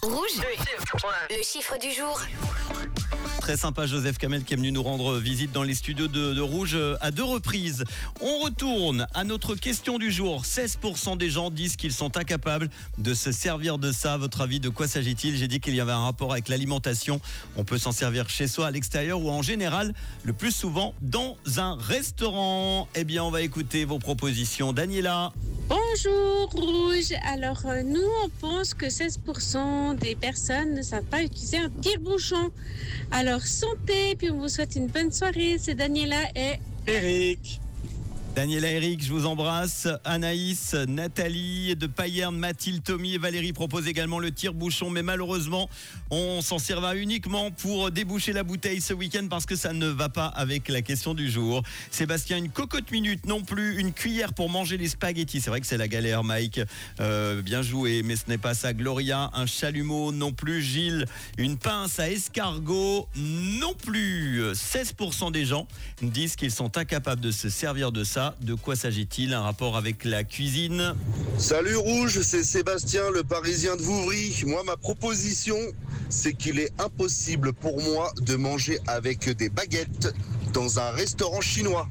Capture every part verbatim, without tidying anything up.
Rouge, le chiffre du jour. Très sympa Joseph Kamel qui est venu nous rendre visite dans les studios de, de Rouge à deux reprises. On retourne à notre question du jour. seize pour cent des gens disent qu'ils sont incapables de se servir de ça. À votre avis, de quoi s'agit-il? J'ai dit qu'il y avait un rapport avec l'alimentation. On peut s'en servir chez soi, à l'extérieur ou en général, le plus souvent dans un restaurant. Eh bien, on va écouter vos propositions. Daniela. Bonjour Rouge, alors euh, nous on pense que seize pour cent des personnes ne savent pas utiliser un tire-bouchon. Alors santé, puis on vous souhaite une bonne soirée, c'est Daniela et Eric. Daniela, Eric, je vous embrasse. Anaïs, Nathalie de Payerne, Mathilde, Tommy et Valérie proposent également le tire-bouchon. Mais malheureusement, on s'en servira uniquement pour déboucher la bouteille ce week-end parce que ça ne va pas avec la question du jour. Sébastien, une cocotte minute non plus. Une cuillère pour manger les spaghettis. C'est vrai que c'est la galère, Mike. Euh, bien joué, mais ce n'est pas ça. Gloria, un chalumeau non plus. Gilles, une pince à escargot non plus. seize pour cent des gens disent qu'ils sont incapables de se servir de ça. De quoi s'agit-il? Un rapport avec la cuisine? Salut Rouge, c'est Sébastien, le Parisien de Vouvry. Moi, ma proposition, c'est qu'il est impossible pour moi de manger avec des baguettes dans un restaurant chinois.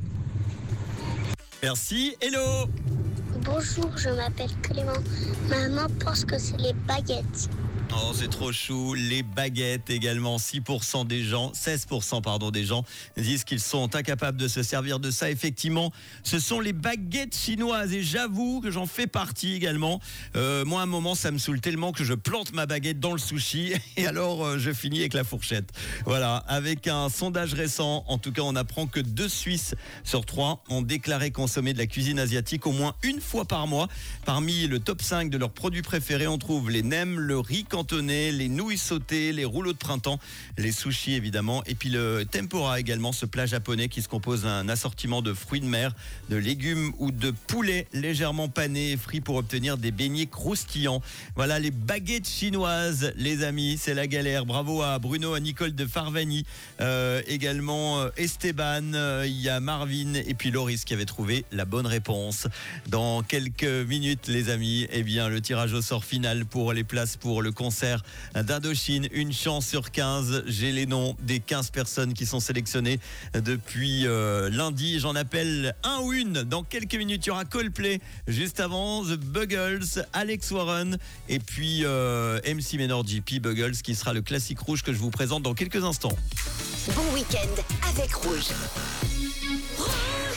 Merci. Hello. Bonjour, je m'appelle Clément. Maman pense que c'est les baguettes. Oh, c'est trop chou. Les baguettes également. six pour cent des gens, seize pour cent pardon, des gens disent qu'ils sont incapables de se servir de ça. Effectivement, ce sont les baguettes chinoises et j'avoue que j'en fais partie également. Euh, moi, à un moment, ça me saoule tellement que je plante ma baguette dans le sushi et alors euh, je finis avec la fourchette. Voilà. Avec un sondage récent, en tout cas, on apprend que deux Suisses sur trois ont déclaré consommer de la cuisine asiatique au moins une fois par mois. Parmi le top cinq de leurs produits préférés, on trouve les nems, le riz cantonné, les nouilles sautées, les rouleaux de printemps, les sushis évidemment, et puis le tempura également, ce plat japonais qui se compose d'un assortiment de fruits de mer, de légumes ou de poulet légèrement pané et frit pour obtenir des beignets croustillants. Voilà les baguettes chinoises, les amis, c'est la galère. Bravo à Bruno, à Nicole de Farvani, euh, également euh, Esteban, euh, il y a Marvin et puis Loris qui avait trouvé la bonne réponse. Dans quelques minutes, les amis, eh bien le tirage au sort final pour les places pour le concert d'Indochine, une chance sur quinze. J'ai les noms des quinze personnes qui sont sélectionnées depuis euh, lundi. J'en appelle un ou une. Dans quelques minutes, il y aura Coldplay. Juste avant, The Buggles, Alex Warren et puis euh, M C Menor J P Buggles qui sera le classique rouge que je vous présente dans quelques instants. Bon week-end avec Rouge.